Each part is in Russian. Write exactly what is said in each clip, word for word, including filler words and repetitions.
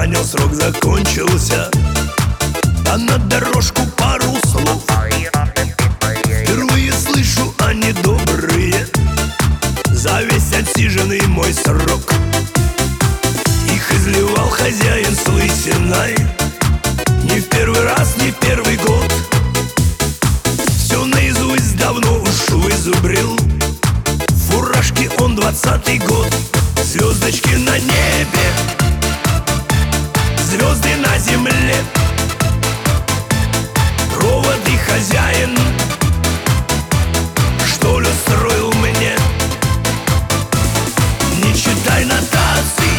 понял, срок закончился. А на дорожку пару слов. Впервые слышу, они добрые. За весь отсиженный мой срок их изливал хозяин с лысиной. Не в первый раз, не в первый год. Все наизусть давно уж вызубрил. В фуражке он двадцатый год. Звездочки на небе, звезды на земле. Проводы хозяин, что ли, устроил мне. Не читай нотаций,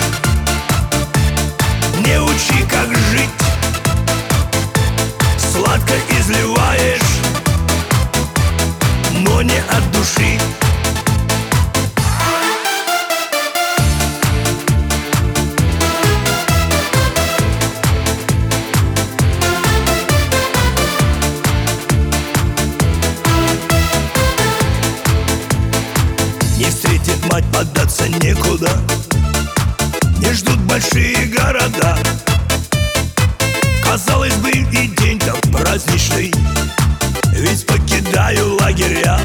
не учи, как жить. Сладко изливаешь, но не от души. Не встретит мать, поддаться некуда. Не ждут большие города. Казалось бы, и день-то праздничный, ведь покидаю лагеря.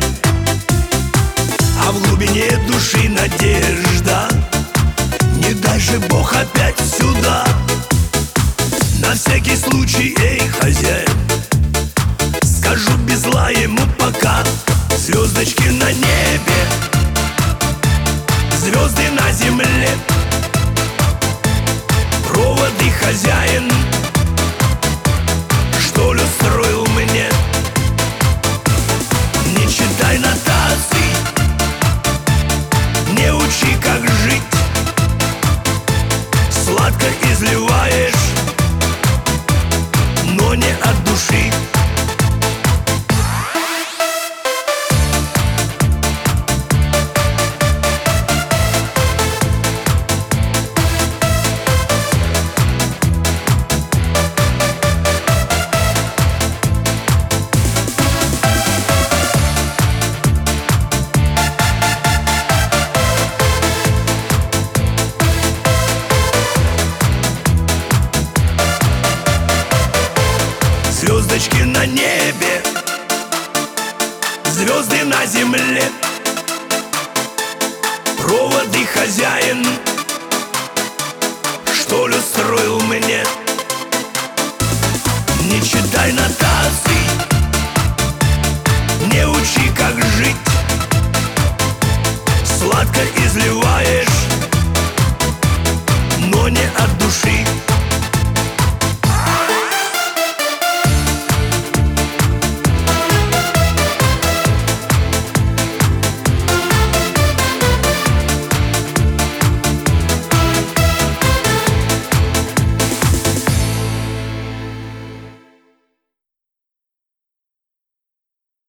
А в глубине души надежда. Не дай же Бог опять сюда. На всякий случай, эй, хозяин, скажу без зла ему пока. Звездочки на небе, звезды на земле. Проводы хозяин, что ли, устроил мне. Не читай нотаций, не учи, как жить. Сладко изливаешь, но не от души. Звездочки на небе, звезды на земле. Проводы хозяин, что ли, устроил